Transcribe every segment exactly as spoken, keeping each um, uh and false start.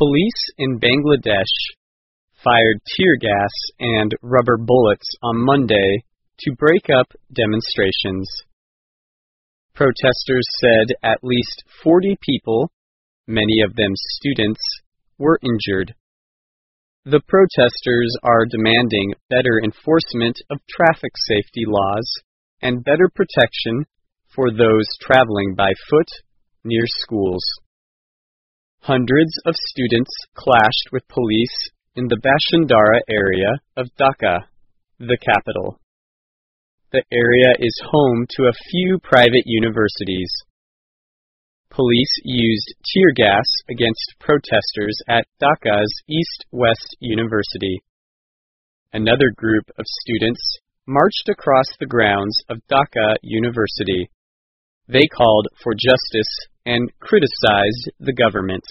Police in Bangladesh fired tear gas and rubber bullets on Monday to break up demonstrations. Protesters said at least forty people, many of them students, were injured. The protesters are demanding better enforcement of traffic safety laws and better protection for those traveling by foot near schools. Hundreds of students clashed with police in the Bashundhara area of Dhaka, the capital. The area is home to a few private universities. Police used tear gas against protesters at Dhaka's East-West University. Another group of students marched across the grounds of Dhaka University. They called for justice and criticized the government.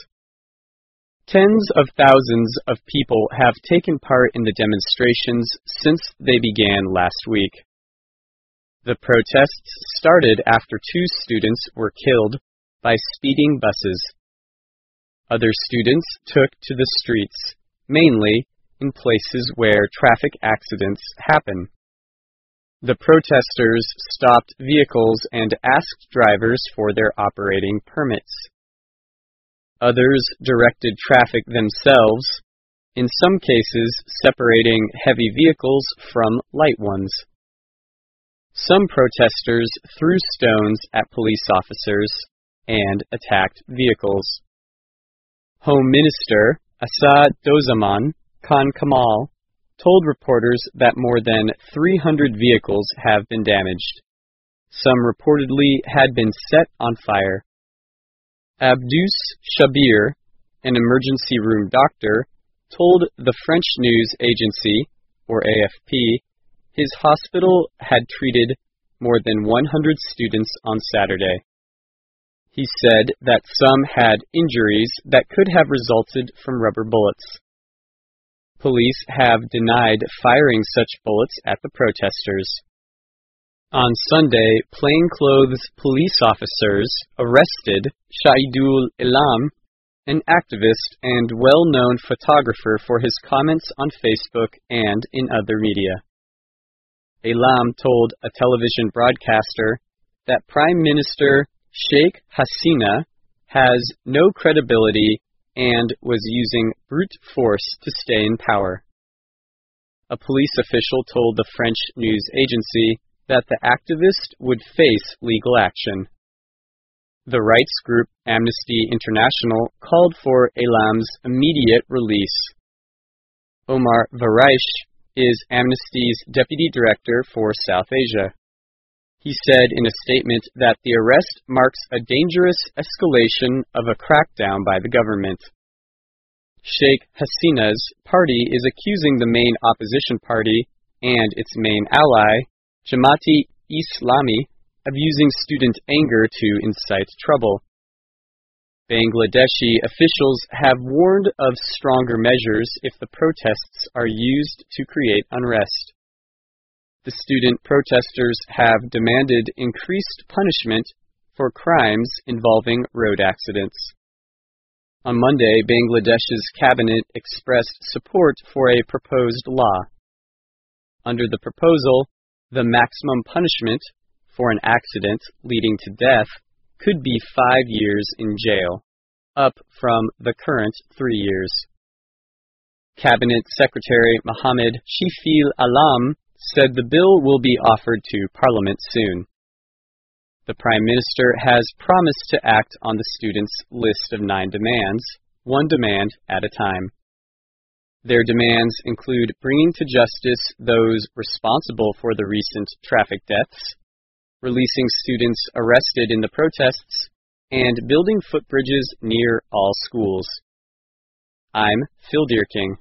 Tens of thousands of people have taken part in the demonstrations since they began last week. The protests started after two students were killed by speeding buses. Other students took to the streets, mainly in places where traffic accidents happen. The protesters stopped vehicles and asked drivers for their operating permits. Others directed traffic themselves, in some cases separating heavy vehicles from light ones. Some protesters threw stones at police officers and attacked vehicles. Home Minister Asaduzzahman Khan Kamal told reporters that more than three hundred vehicles have been damaged. Some reportedly had been set on fire. Abdus Shabir, an emergency room doctor, told the French news agency, or A F P, his hospital had treated more than one hundred students on Saturday. He said that some had injuries that could have resulted from rubber bullets. Police have denied firing such bullets at the protesters. On Sunday, plainclothes police officers arrested Shahidul Alam, an activist and well-known photographer, for his comments on Facebook and in other media. Alam told a television broadcaster that Prime Minister Sheikh Hasina has no credibility and was using brute force to stay in power. A police official told the French news agency that the activist would face legal action. The rights group Amnesty International called for Alam's immediate release. Omar Varaish is Amnesty's deputy director for South Asia. He said in a statement that the arrest marks a dangerous escalation of a crackdown by the government. Sheikh Hasina's party is accusing the main opposition party and its main ally, Jamaat-e-Islami, of using student anger to incite trouble. Bangladeshi officials have warned of stronger measures if the protests are used to create unrest. The student protesters have demanded increased punishment for crimes involving road accidents. On Monday, Bangladesh's cabinet expressed support for a proposed law. Under the proposal, the maximum punishment for an accident leading to death could be five years in jail, up from the current three years. Cabinet Secretary Mohammed Shafil Alam said the bill will be offered to Parliament soon. The Prime Minister has promised to act on the students' list of nine demands, one demand at a time. Their demands include bringing to justice those responsible for the recent traffic deaths, releasing students arrested in the protests, and building footbridges near all schools. I'm Phil Deerking.